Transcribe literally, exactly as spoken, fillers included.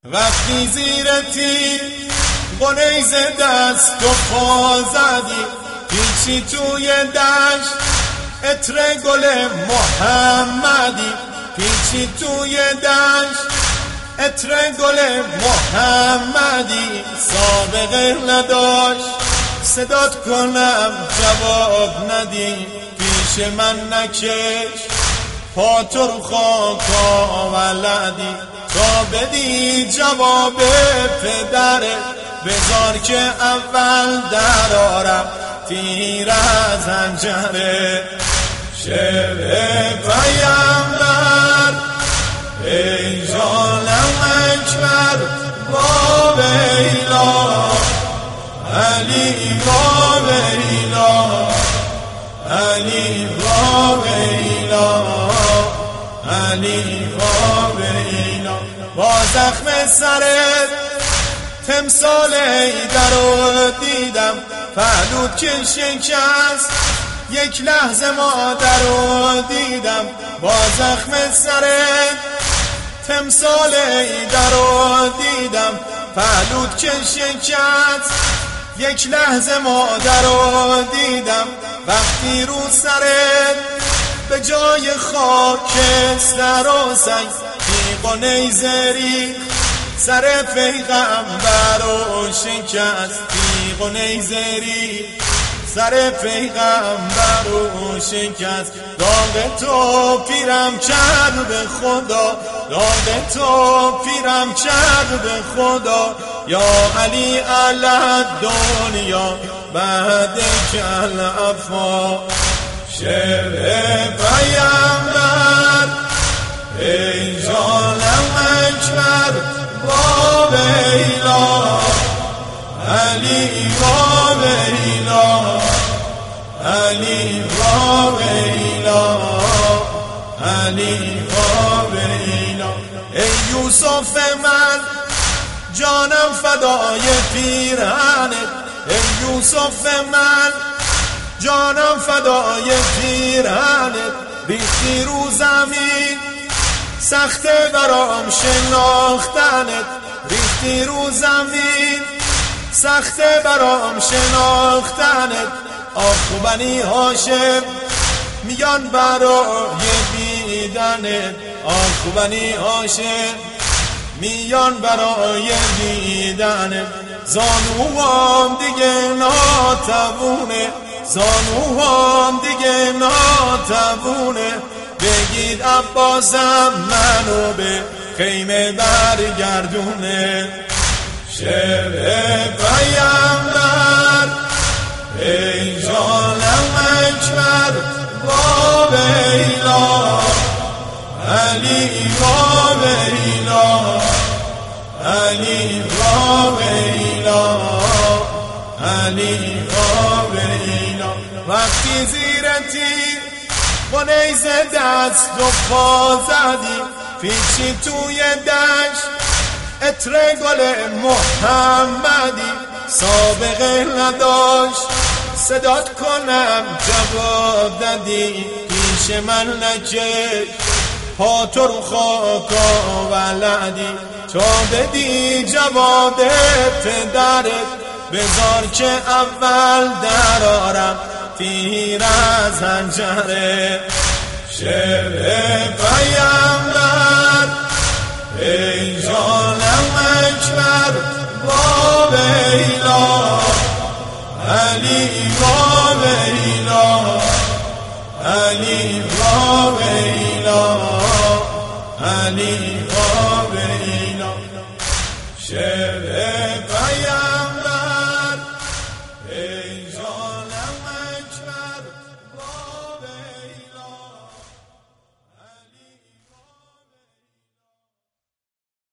وقتی زیر تیر قنیز دست و پا زدی، پیچی توی دشت عطر گل محمدی، پیچی توی دشت عطر گل محمدی. سابقه نداشت صدات کنم جواب ندی، پیش من نکش پا تو رو خاک آولدی، تا بدی جواب پدره بذار که اول درارم تیر از حنجره. شعر پیامبر ای جانم اکبر با ویلا، علی با ویلا، علی با ویلا، علی با ویلا. با زخم سرت تمثال ایدر رو دیدم، پهلوت که شکست یک لحظه مادر رو دیدم. با زخم سرت تمثال ایدر رو دیدم، پهلوت که شکست یک لحظه مادر رو دیدم. وقتی رو سرت به جای خاکستر و سنگ تیغ و نیزه ریخت، سر پیغمبر رو شکست، تیغ و نیزه ریخت، سر پیغمبر رو شکست. داغ تو پیرم کرد به خدا، داغ تو پیرم کرد به خدا. یا علی علی دنیا بعد کل افا. شعر پیامبر ای جانم اکبر با ویلا، علی با ویلا، علی با ویلا، علی با ویلا. ای یوسف من جانم فدای پیرهنت، ای یوسف من جانم فدای پیرهنت. ریختی رو زمین سخته برام شناختنت، ریختی رو زمین سخته برام شناختنت. آخ بنی هاشم میان برای دیدنت، آخ بنی هاشم میان برای دیدنت. زانوام دیگه ناتوونه، زانوام دیگه ناتوونه. بگید عباسم منو به خیمه برگردونه. شعر پیامبر ای جانم اکبر با ویلا، علی با ویلا، علی با ویلا، علی با ویلا. وقتی زیر تیر با نیزه دست و پا زدی، پیچی توی دشت عطر گل محمدی. سابقه نداشت صدات کنم جواب دادی، پیش من نکش پا تو رو خاک آولدی، تا بدی جواب پدرت بذار که اول درارم تیر از حنجره. شعر پیامبر ای جانم اکبر با ویلا، علی با ویلا، علی با ویلا، علی با ویلا. شعر پیامبر